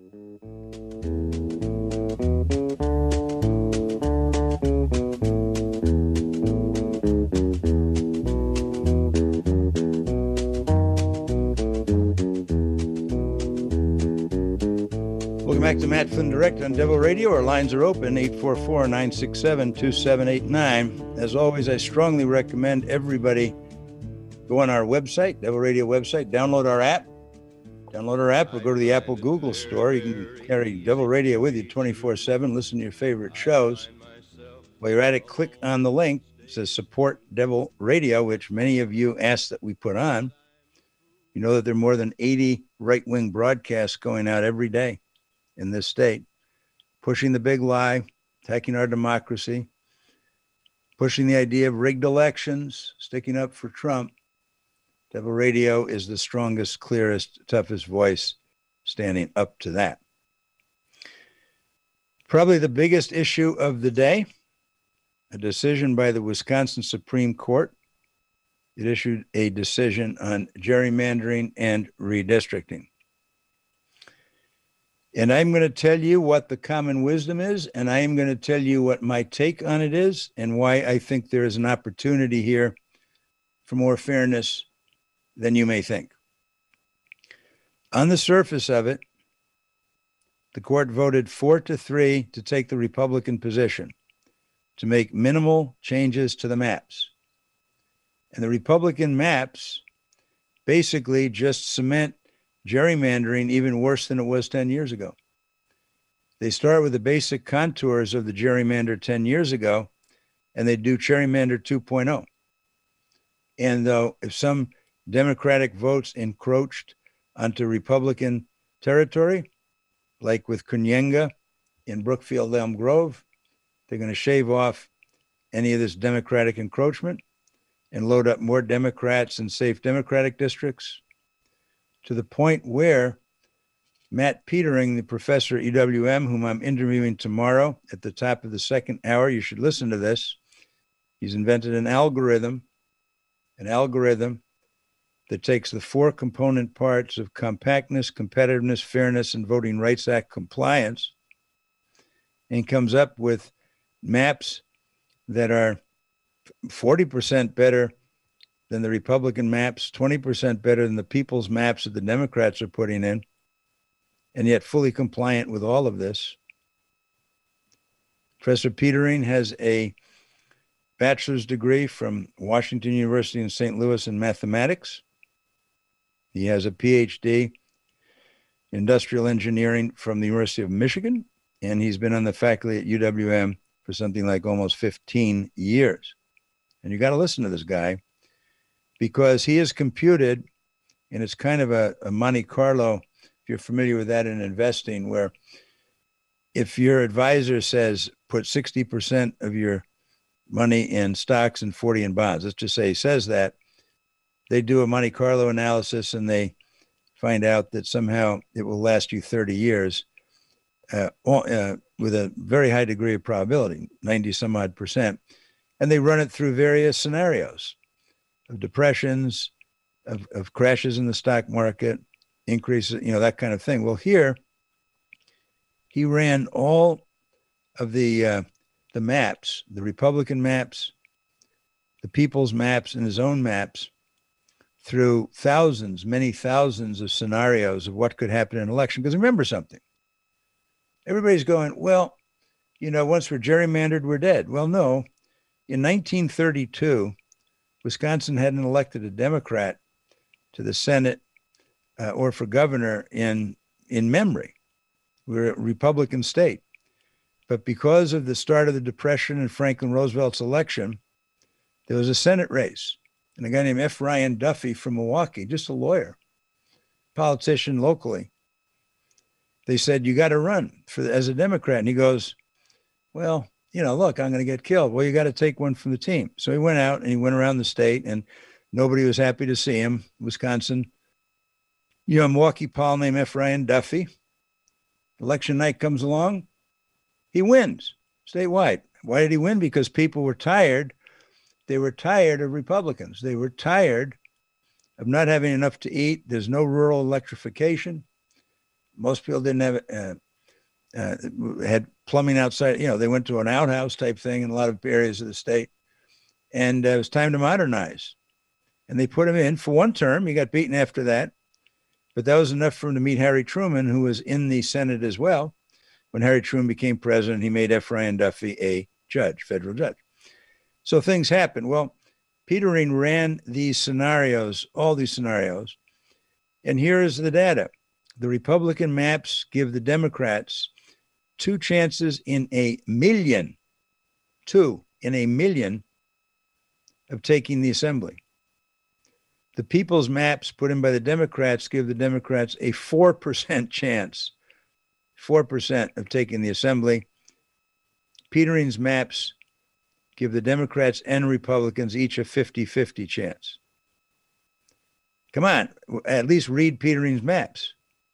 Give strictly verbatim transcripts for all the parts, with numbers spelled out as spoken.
Welcome back to Matt Flynn Direct on Devil Radio. Our lines are open, eight four four, nine six seven, two seven eight nine. As always, I strongly recommend everybody go on our website, Devil Radio website, download our app. Download our app or go to the Apple Google store. You can carry Devil Radio with you twenty-four seven, listen to your favorite shows. While you're at it, click on the link. It says Support Devil Radio, which many of you asked that we put on. You know that there are more than eighty right-wing broadcasts going out every day in this state, pushing the big lie, attacking our democracy, pushing the idea of rigged elections, sticking up for Trump. Devil Radio is the strongest, clearest, toughest voice standing up to that. Probably the biggest issue of the day, a decision by the Wisconsin Supreme Court. It issued a decision on gerrymandering and redistricting. And I'm going to tell you what the common wisdom is, and I am going to tell you what my take on it is and why I think there is an opportunity here for more fairness than you may think. On the surface of it, the court voted four to three to take the Republican position to make minimal changes to the maps. And the Republican maps basically just cement gerrymandering even worse than it was ten years ago. They start with the basic contours of the gerrymander ten years ago, and they do gerrymander two point oh. And though if some Democratic votes encroached onto Republican territory, like with Kooyenga in Brookfield Elm Grove, they're going to shave off any of this Democratic encroachment and load up more Democrats in safe Democratic districts, to the point where Matt Petering, the professor at U W M, whom I'm interviewing tomorrow at the top of the second hour, you should listen to this. He's invented an algorithm, an algorithm that takes the four component parts of compactness, competitiveness, fairness, and Voting Rights Act compliance, and comes up with maps that are forty percent better than the Republican maps, twenty percent better than the people's maps that the Democrats are putting in, and yet fully compliant with all of this. Professor Petering has a bachelor's degree from Washington University in Saint Louis in mathematics. He has a P H D in industrial engineering from the University of Michigan, and he's been on the faculty at U W M for something like almost fifteen years. And you got to listen to this guy, because he has computed, and it's kind of a, a Monte Carlo, if you're familiar with that in investing, where if your advisor says put sixty percent of your money in stocks and forty in bonds, let's just say he says that, they do a Monte Carlo analysis and they find out that somehow it will last you thirty years uh, uh, with a very high degree of probability, ninety some odd percent. And they run it through various scenarios of depressions, of, of crashes in the stock market, increases, you know, that kind of thing. Well, here, he ran all of the uh, the maps, the Republican maps, the people's maps, and his own maps through thousands, many thousands of scenarios of what could happen in an election. Because remember something, everybody's going, well, you know, once we're gerrymandered, we're dead. Well, no. In nineteen thirty-two, Wisconsin hadn't elected a Democrat to the Senate uh, or for governor in in memory. We're a Republican state. But because of the start of the Depression and Franklin Roosevelt's election, there was a Senate race. And a guy named F. Ryan Duffy from Milwaukee, just a lawyer, politician locally, they said, you got to run for as a Democrat. And he goes, well, you know, look, I'm going to get killed. Well, you got to take one from the team. So he went out and he went around the state, and nobody was happy to see him. Wisconsin, you know, Milwaukee Paul named F. Ryan Duffy. Election night comes along. He wins statewide. Why did he win? Because people were tired. They were tired of Republicans. They were tired of not having enough to eat. There's no rural electrification. Most people didn't have uh, uh, had plumbing outside. You know, they went to an outhouse type thing in a lot of areas of the state, and uh, it was time to modernize. And they put him in for one term. He got beaten after that, but that was enough for him to meet Harry Truman, who was in the Senate as well. When Harry Truman became president, he made Ephraim Duffy a judge, federal judge. So things happen. Well, Pietering ran these scenarios, all these scenarios, and here is the data. The Republican maps give the Democrats two chances in a million, two in a million of taking the assembly. The people's maps put in by the Democrats give the Democrats a four percent chance, four percent of taking the assembly. Pietering's maps give the Democrats and Republicans each a fifty-fifty chance. Come on, at least read Pietering's maps.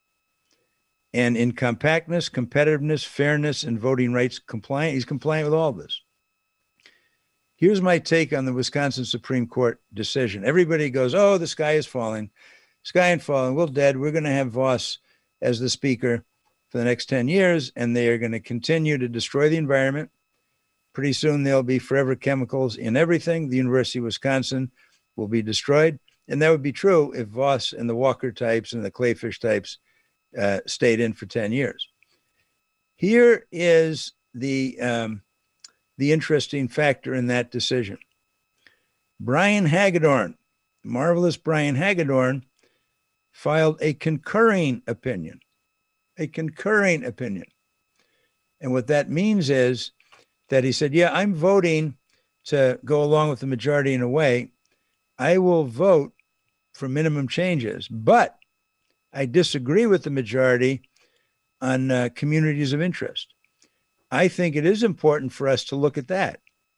And in compactness, competitiveness, fairness, and voting rights compliant, he's compliant with all of this. Here's my take on the Wisconsin Supreme Court decision. Everybody goes, oh, the sky is falling. Sky is falling. We're dead. We're going to have Voss as the speaker for the next ten years, and they are going to continue to destroy the environment. Pretty soon there'll be forever chemicals in everything. The University of Wisconsin will be destroyed. And that would be true if Voss and the Walker types and the Clayfish types uh, stayed in for ten years. Here is the, um, the interesting factor in that decision. Brian Hagedorn, marvelous Brian Hagedorn, filed a concurring opinion, a concurring opinion. And what that means is that he said, yeah, I'm voting to go along with the majority in a way. I will vote for minimum changes, but I disagree with the majority on uh, communities of interest. I think it is important for us to look at that.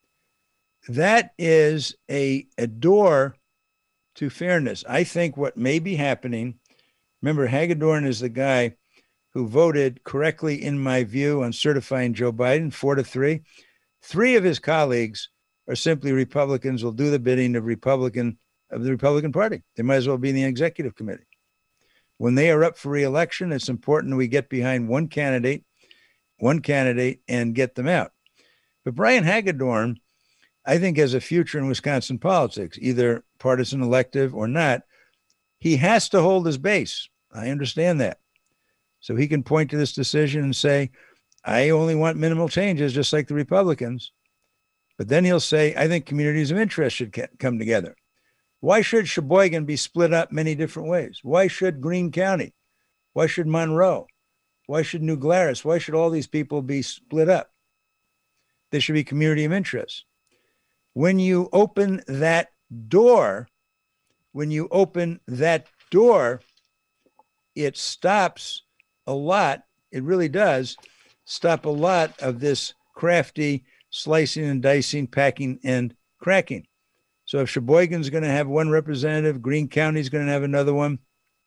That is a, a door to fairness. I think what may be happening, remember, Hagedorn is the guy who voted correctly, in my view, on certifying Joe Biden, four to three. Three of his colleagues are simply Republicans, will do the bidding of Republican of the Republican Party. They might as well be in the executive committee. When they are up for re-election, it's important we get behind one candidate, one candidate and get them out. But Brian Hagedorn, I think, has a future in Wisconsin politics, either partisan elective or not. He has to hold his base. I understand that. So he can point to this decision and say, I only want minimal changes, just like the Republicans. But then he'll say, I think communities of interest should come together. Why should Sheboygan be split up many different ways? Why should Greene County? Why should Monroe? Why should New Glarus? Why should all these people be split up? There should be community of interest. When you open that door, when you open that door, it stops a lot. It really does stop a lot of this crafty slicing and dicing, packing and cracking. So if Sheboygan's going to have one representative, Greene County's going to have another one,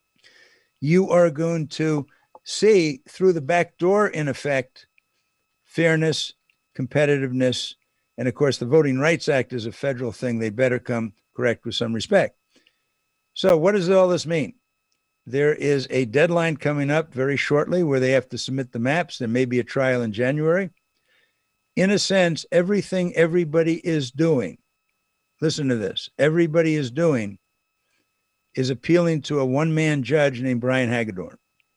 you are going to see through the back door, in effect, fairness, competitiveness, and of course, the Voting Rights Act is a federal thing. They better come correct with some respect. So what does all this mean? There is a deadline coming up very shortly where they have to submit the maps. There may be a trial in January. In a sense, everything everybody is doing, listen to this, everybody is doing is appealing to a one-man judge named Brian Hagedorn.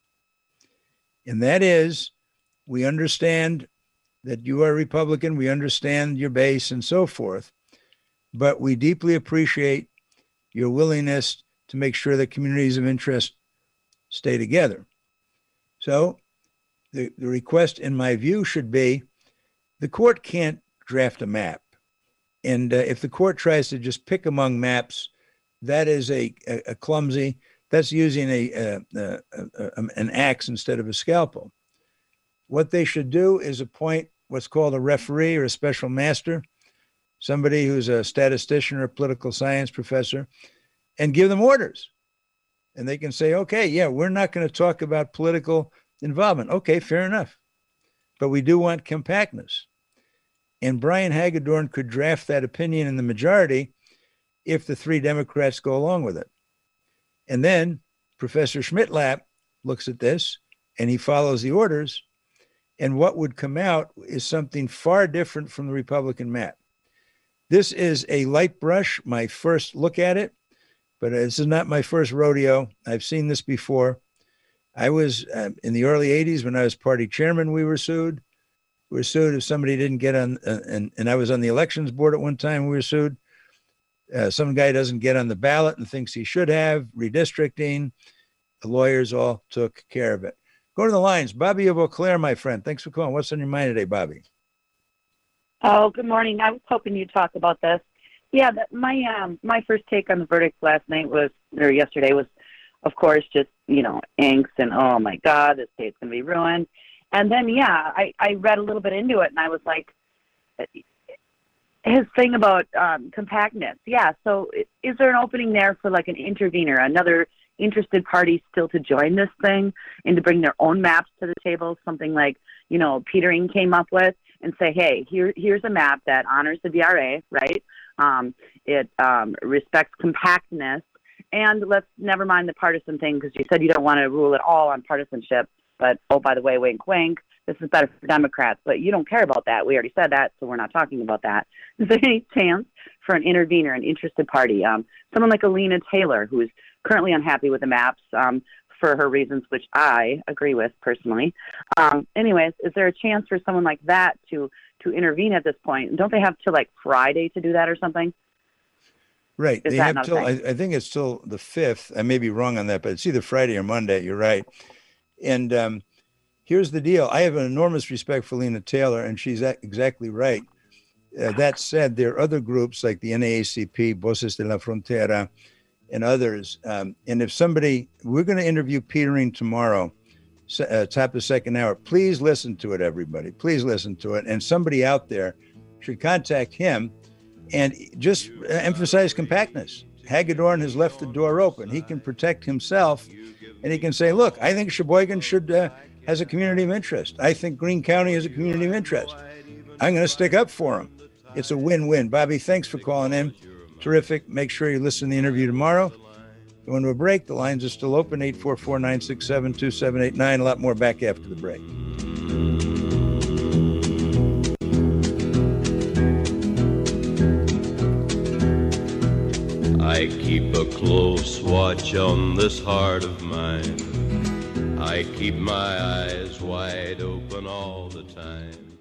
And that is, we understand that you are Republican, we understand your base and so forth, but we deeply appreciate your willingness to make sure that communities of interest stay together. So the, the request, in my view, should be the court can't draft a map. And uh, if the court tries to just pick among maps, that is a, a, a clumsy, that's using a, a, a, a an axe instead of a scalpel. What they should do is appoint what's called a referee or a special master, somebody who's a statistician or a political science professor, and give them orders. And they can say, okay, yeah, we're not going to talk about political involvement. Okay, fair enough. But we do want compactness. And Brian Hagedorn could draft that opinion in the majority if the three Democrats go along with it. And then Professor Schmidt-Lapp looks at this and he follows the orders. And what would come out is something far different from the Republican map. This is a light brush, my first look at it, but this is not my first rodeo. I've seen this before. I was uh, in the early eighties when I was party chairman, we were sued. We were sued if somebody didn't get on, uh, and, and I was on the elections board at one time, we were sued. Uh, some guy doesn't get on the ballot and thinks he should have, redistricting. The lawyers all took care of it. Go to the lines. Bobby of Eau Claire, my friend. Thanks for calling. What's on your mind today, Bobby? Oh, good morning. I was hoping you'd talk about this. Yeah, my um, my first take on the verdict last night was, or yesterday was, of course, just, you know, angst and, oh, my God, this state's going to be ruined. And then, yeah, I, I read a little bit into it, and I was like, his thing about um, compactness. Yeah, so is there an opening there for, like, an intervener, another interested party still to join this thing and to bring their own maps to the table, something like, you know, Pietering came up with, and say, hey, here, here's a map that honors the V R A, right? Um, it um, respects compactness. And let's never mind the partisan thing, because you said you don't want to rule it all on partisanship. But, oh, by the way, wink, wink, this is better for Democrats. But you don't care about that. We already said that, so we're not talking about that. Is there any chance for an intervener, an interested party? Um, someone like Alina Taylor, who is currently unhappy with the maps um, for her reasons, which I agree with personally. Um, anyways, is there a chance for someone like that to to intervene at this point? Don't they have till like Friday to do that or something? Right. Is they have till, I, I think it's till the fifth. I may be wrong on that, but it's either Friday or Monday. You're right. And um, here's the deal. I have an enormous respect for Lena Taylor, and she's exactly right. Uh, that said, there are other groups like the N double A C P, Voces de la Frontera, and others. Um, and if somebody, we're going to interview Pietering tomorrow, uh, top of second hour. Please listen to it, everybody. Please listen to it. And somebody out there should contact him and just emphasize compactness. Hagedorn has left the door open. He can protect himself, and he can say, look, I think Sheboygan should uh, has a community of interest. I think Greene County has a community of interest. I'm going to stick up for him. It's a win-win. Bobby, thanks for calling in. Terrific. Make sure you listen to the interview tomorrow. Going to a break. The lines are still open, eight four four, nine six seven, two seven eight nine. A lot more back after the break. I keep a close watch on this heart of mine. I keep my eyes wide open all the time.